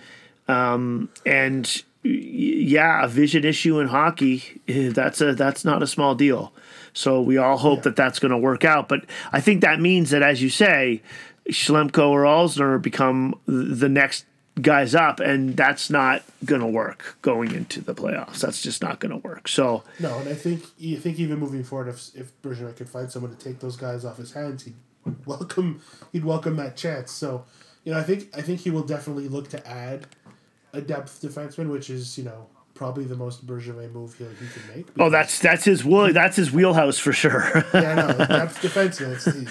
And a vision issue in hockey, that's not a small deal. So we all hope that that's going to work out. But I think that means that, as you say, Schlemko or Alsner become the next guys up, and that's not going to work going into the playoffs. That's just not going to work. So no, and I think even moving forward, if Bergevin could find someone to take those guys off his hands, he'd welcome that chance. So I think he will definitely look to add a depth defenseman, which is probably the most Bergevin move he can make. Oh, that's his wheelhouse for sure. Yeah, I know. Depth defenseman.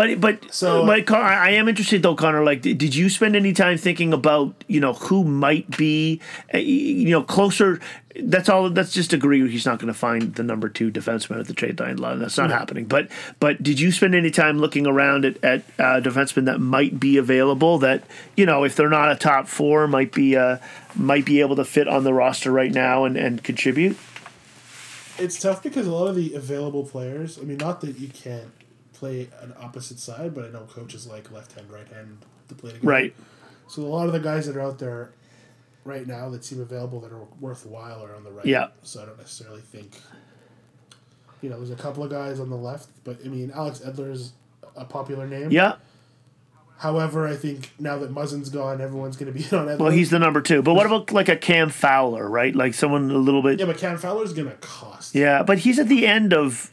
But I am interested though, Connor. Like, did you spend any time thinking about who might be closer? Let's just agree he's not going to find the number 2 defenseman at the trade line. That's not happening. But did you spend any time looking around at defensemen that might be available that if they're not a top 4 might be able to fit on the roster right now and contribute? It's tough because a lot of the available players. Not that you can't play an opposite side, but I know coaches like left hand, right hand to play together. Right. So a lot of the guys that are out there right now that seem available that are worthwhile are on the right. Yeah. So I don't necessarily think. There's a couple of guys on the left, but Alex Edler is a popular name. Yeah. However, I think now that Muzzin's gone, everyone's going to be on Edler. Well, he's the number 2. But what about like a Cam Fowler, right? Like someone a little bit. Yeah, but Cam Fowler's going to cost. Yeah, but he's at the end of.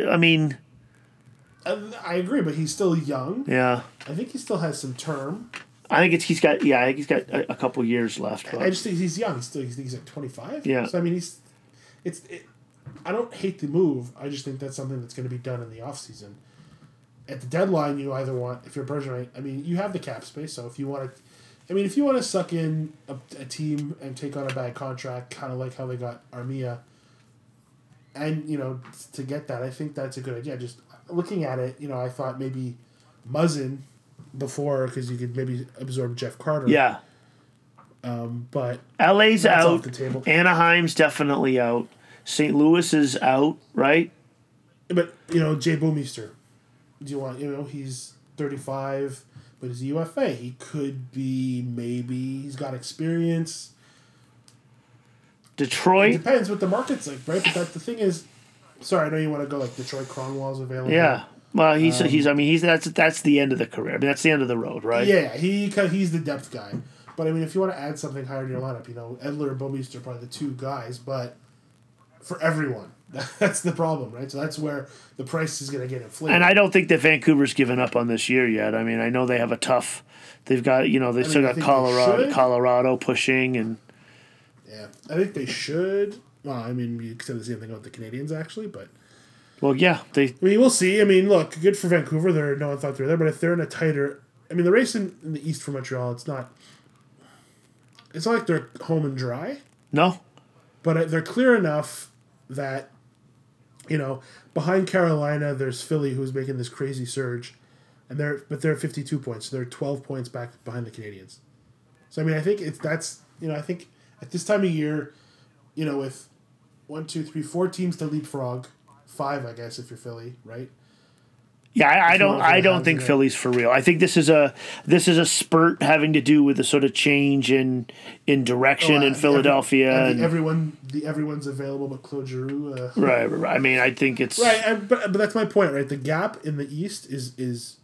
I agree, but he's still young. Yeah. I think he still has some term. I think he's got a couple years left. But. I just think he's young. He's like 25. Yeah. So I don't hate the move. I just think that's something that's going to be done in the offseason. At the deadline, you either want, if you're Bergevin, you have the cap space. So if you want to suck in a team and take on a bad contract, kind of like how they got Armia, and to get that, I think that's a good idea. Just looking at it, I thought maybe Muzzin before, because you could maybe absorb Jeff Carter. Yeah. But LA's that's out. Off the table. Anaheim's definitely out. St. Louis is out, right? But Jay Bouwmeester, do you want? He's 35, but he's a UFA. He could be maybe he's got experience. Detroit. It depends what the market's like, right? But the thing is, sorry, I know you want to go like Detroit. Kronwall's available. Yeah. Well, that's the end of the career. That's the end of the road, right? Yeah, he's the depth guy. But I mean, if you want to add something higher in your lineup, Edler and Bouwmeester are probably the two guys, but for everyone, that's the problem, right? So that's where the price is going to get inflated. And I don't think that Vancouver's given up on this year yet. I mean, I know they have a tough. They've got they still got Colorado pushing and. Yeah, I think they should. Well, I mean, you could say the same thing about the Canadians actually, but. Well, yeah, we'll see. I mean, look, good for Vancouver. No one thought they were there, but if they're in a tighter, I mean, the race in the East for Montreal, it's not like they're home and dry. No, but they're clear enough that, behind Carolina, there's Philly who's making this crazy surge, and they're 52 points. So they're 12 points back behind the Canadians. So I mean, I think I think at this time of year, with 1, 2, 3, 4 teams to leapfrog. 5, I guess, if you're Philly, right? Yeah, I don't think Philly's for real. I think this is a spurt having to do with the sort of change in direction in Philadelphia. Everyone's available but Claude Giroux. Right. I mean, I think it's right, but that's my point, right? The gap in the East is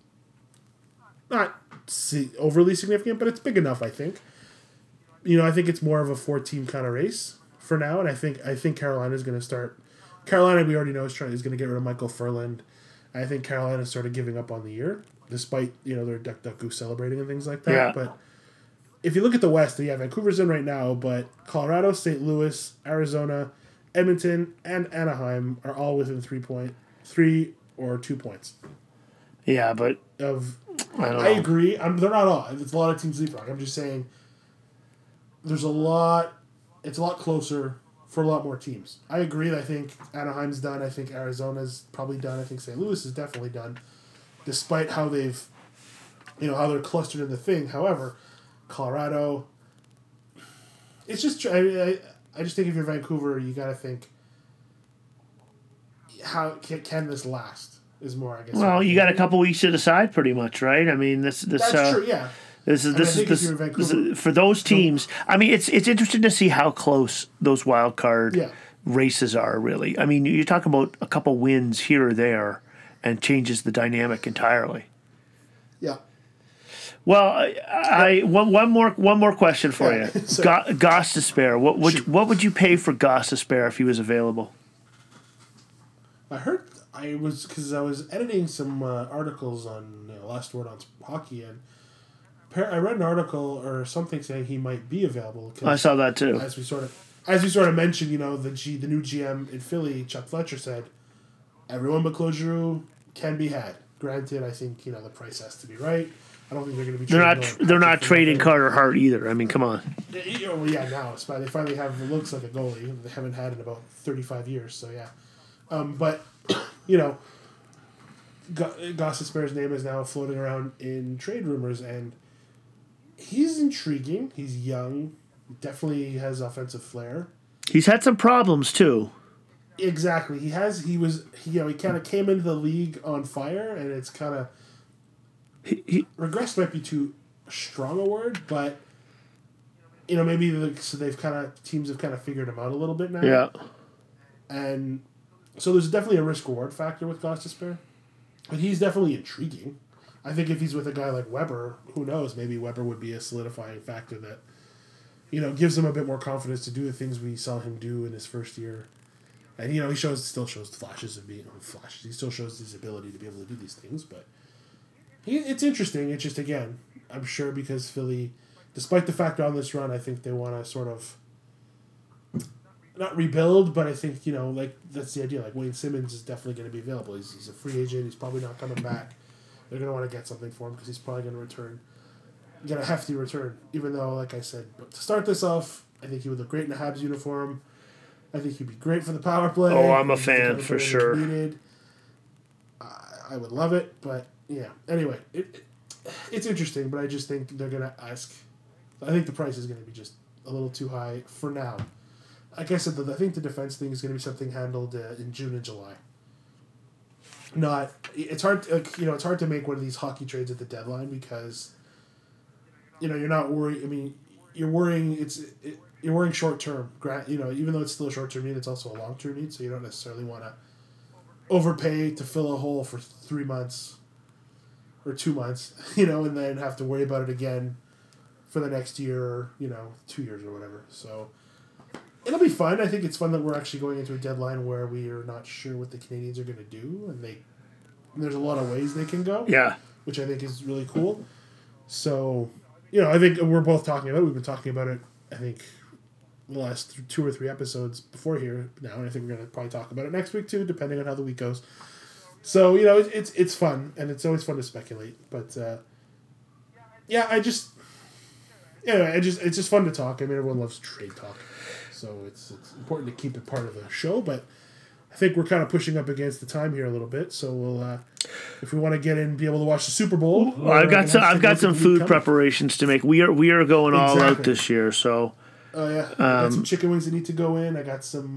not overly significant, but it's big enough. I think. I think it's more of a 4-team kind of race for now, and I think Carolina's going to start. Carolina, we already know, is going to get rid of Michael Furland. I think Carolina started giving up on the year, despite their Duck Duck Goose celebrating and things like that. Yeah. But if you look at the West, Vancouver's in right now, but Colorado, St. Louis, Arizona, Edmonton, and Anaheim are all within 3 or 2 points. Yeah, but I agree. They're not all. It's a lot of teams leapfrog. I'm just saying, there's a lot. It's a lot closer. For a lot more teams. I agree. I think Anaheim's done. I think Arizona's probably done. I think St. Louis is definitely done. Despite how they've, how they're clustered in the thing. However, Colorado, it's just, I just think if you're Vancouver, you got to think, how can this last is more, I guess. Well, you got a couple weeks to decide pretty much, right? I mean, that's true, yeah. This is for those teams. I mean, it's interesting to see how close those wild card races are. Really, I mean, you're talking about a couple wins here or there, and changes the dynamic entirely. Yeah. Well, one more question for you. Gostisbehere. What would you pay for Gostisbehere if he was available? Because I was editing some articles on Last Word on Hockey, and I read an article or something saying he might be available. I saw that too. As we sort of mentioned, the new GM in Philly, Chuck Fletcher, said everyone but Claude Giroux can be had. Granted, I think the price has to be right. I don't think they're going to be. They're not trading Carter Hart either. I mean, come on. Well, yeah, now they finally have looks like a goalie they haven't had in about 35 years. So yeah, but Gostisbehere's name is now floating around in trade rumors, and he's intriguing. He's young. Definitely has offensive flair. He's had some problems too. Exactly. He kind of came into the league on fire, and it's kind of regressed might be too strong a word, but maybe teams have kind of figured him out a little bit now. Yeah. And so there's definitely a risk reward factor with Gostisbehere, but he's definitely intriguing. I think if he's with a guy like Weber, who knows? Maybe Weber would be a solidifying factor that, gives him a bit more confidence to do the things we saw him do in his first year. And he still shows flashes of being flashes. He still shows his ability to be able to do these things. But it's interesting. It's just, again, I'm sure because Philly, despite the fact on this run, I think they want to sort of not rebuild, but I think that's the idea. Like Wayne Simmons is definitely going to be available. He's a free agent. He's probably not coming back. They're going to want to get something for him because he's probably going to return. Get a hefty return, even though, like I said, but to start this off, I think he would look great in a Habs uniform. I think he'd be great for the power play. Oh, I'm a fan for sure. I would love it, but yeah. Anyway, it's interesting, but I just think they're going to ask. I think the price is going to be just a little too high for now. Like I said, I think the defense thing is going to be something handled in June and July. It's hard. It's hard to make one of these hockey trades at the deadline because, you're not worried. I mean, you're worrying. You're worrying short term. Even though it's still a short term need, it's also a long term need. So you don't necessarily want to overpay to fill a hole for 3 months or 2 months. And then have to worry about it again for the next year, 2 years or whatever. So it'll be fun. I think it's fun that we're actually going into a deadline where we are not sure what the Canadians are going to do, and there's a lot of ways they can go. Yeah. Which I think is really cool. So, I think we're both talking about it. We've been talking about it, I think, the last 2 or 3 episodes before here now, and I think we're going to probably talk about it next week too, depending on how the week goes. So, it's fun, and it's always fun to speculate. But, it's just fun to talk. I mean, everyone loves trade talk. So it's important to keep it part of the show, but I think we're kind of pushing up against the time here a little bit, so we'll, if we want to get in and be able to watch the Super Bowl. I've got some food preparations to make. We are going all out this year, so. Oh yeah, I got some chicken wings that need to go in. I got some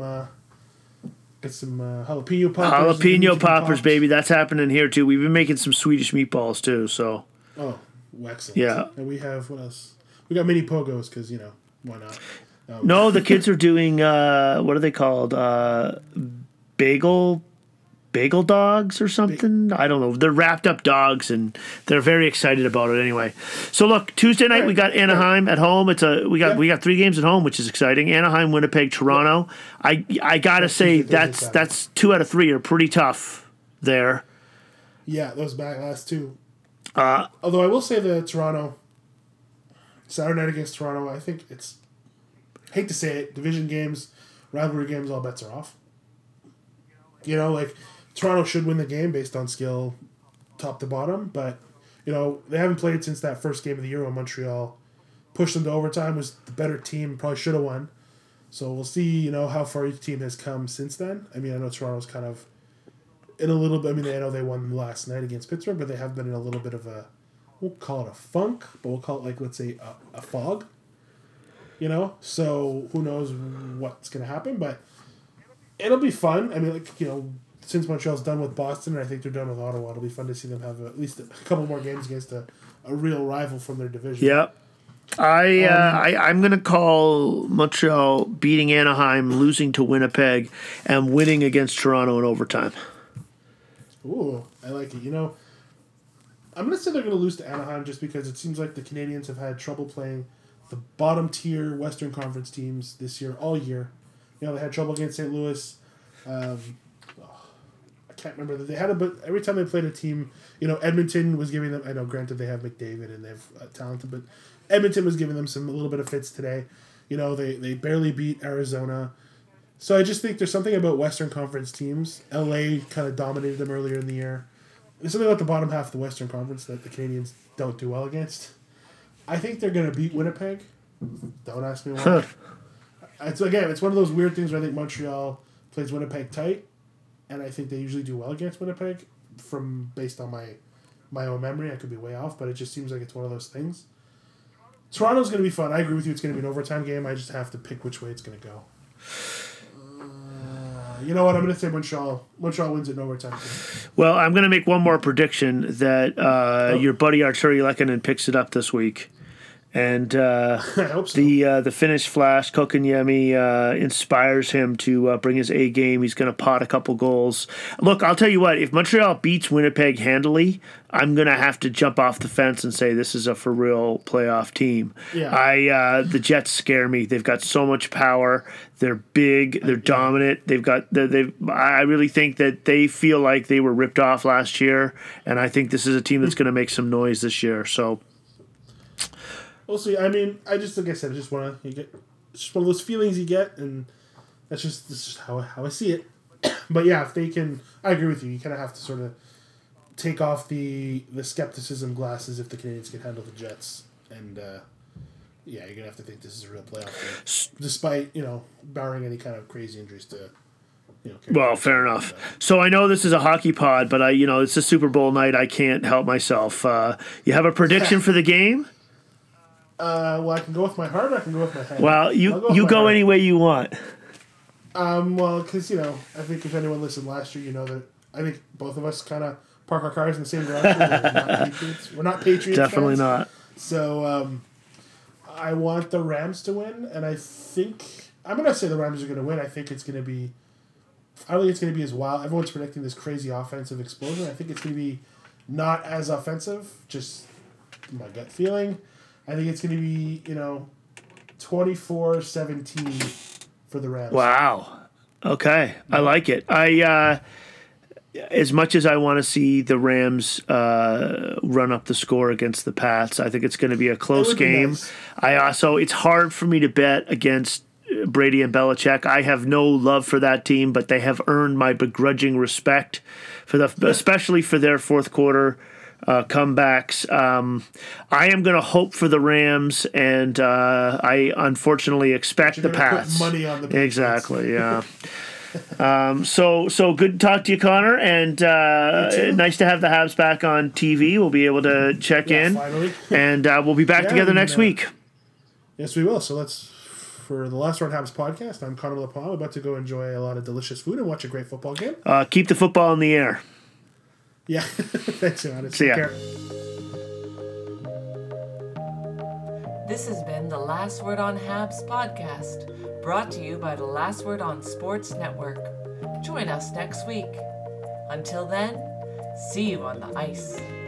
jalapeno poppers. Jalapeno poppers, baby. That's happening here too. We've been making some Swedish meatballs too. So. Oh, excellent. Yeah. And we have what else? We got mini pogos because why not? No, the kids are doing what are they called? Bagel dogs or something. I don't know. They're wrapped up dogs, and they're very excited about it anyway. So look, Tuesday night we got Anaheim at home. We got 3 games at home, which is exciting. Anaheim, Winnipeg, Toronto. I gotta say that's 2 out of 3 are pretty tough there. Yeah, those last 2. Although I will say the Toronto Saturday night against Toronto, I think it's, hate to say it, division games, rivalry games, all bets are off. Toronto should win the game based on skill, top to bottom, but, they haven't played since that first game of the year when Montreal pushed them to overtime, was the better team, probably should have won. So we'll see, how far each team has come since then. I mean, I know Toronto's kind of in a little bit, I know they won last night against Pittsburgh, but they have been in a little bit of we'll call it a funk, but we'll call it, let's say, a fog. So who knows what's going to happen, but it'll be fun. I mean, since Montreal's done with Boston, and I think they're done with Ottawa, it'll be fun to see them have at least a couple more games against a real rival from their division. Yep. I'm going to call Montreal beating Anaheim, losing to Winnipeg, and winning against Toronto in overtime. Ooh, I like it. I'm going to say they're going to lose to Anaheim just because it seems like the Canadians have had trouble playing the bottom tier Western Conference teams this year, all year. They had trouble against St. Louis. I can't remember that they had it, but every time they played a team, Edmonton was giving them. I know, granted, they have McDavid and they have talented, but Edmonton was giving them a little bit of fits today. They barely beat Arizona, so I just think there's something about Western Conference teams. LA kind of dominated them earlier in the year. There's something about the bottom half of the Western Conference that the Canadians don't do well against. I think they're going to beat Winnipeg. Don't ask me why. It's one of those weird things where I think Montreal plays Winnipeg tight, and I think they usually do well against Winnipeg based on my own memory. I could be way off, but it just seems like it's one of those things. Toronto's going to be fun. I agree with you. It's going to be an overtime game. I just have to pick which way it's going to go. You know what? I'm going to say Montreal. Montreal wins it in overtime. Well, I'm going to make one more prediction that your buddy Arturi Lehkonen picks it up this week. And I hope so. The Finnish Flash, Kokoniemi, inspires him to bring his A game. He's going to pot a couple goals. Look, I'll tell you what, if Montreal beats Winnipeg handily, I'm going to have to jump off the fence and say this is a for real playoff team. Yeah. The Jets scare me. They've got so much power. They're big. They're dominant. I really think that they feel like they were ripped off last year, and I think this is a team that's going to make some noise this year. So. We'll see. I mean, like I said, it's just one of those feelings you get, and that's just how I see it. But yeah, if they can, I agree with you. You kind of have to sort of take off the skepticism glasses if the Canadians can handle the Jets, and you're gonna have to think this is a real playoff game, despite barring any kind of crazy injuries to. Well, fair enough. So I know this is a hockey pod, but it's a Super Bowl night. I can't help myself. You have a prediction for the game? Well, I can go with my heart, or I can go with my head. Well, you go any way you want. Well, because I think if anyone listened last year, that I think both of us kind of park our cars in the same direction. We're not Patriots. Definitely fans. not. So I want the Rams to win, and I think I'm gonna say the Rams are gonna win. I think it's gonna be. I don't think it's gonna be as wild. Everyone's predicting this crazy offensive explosion. I think it's gonna be not as offensive. Just my gut feeling. I think it's going to be, 24-17 for the Rams. Wow. Okay. I like it. As much as I want to see the Rams run up the score against the Pats, I think it's going to be a close game. Nice. It's hard for me to bet against Brady and Belichick. I have no love for that team, but they have earned my begrudging respect especially for their fourth quarter comebacks. I am going to hope for the Rams, and I unfortunately expect the Pats. Put money on the Patriots. Exactly. Yeah. So good to talk to you, Connor, and nice to have the Habs back on TV. We'll be able to check in, finally. And we'll be back together next week. Yes, we will. So for the Last Word Habs podcast, I'm Connor LaPalme. I'm about to go enjoy a lot of delicious food and watch a great football game. Keep the football in the air. Yeah. Thanks, Johannes. See ya. Take care. This has been the Last Word on Habs podcast, brought to you by the Last Word on Sports Network. Join us next week. Until then, see you on the ice.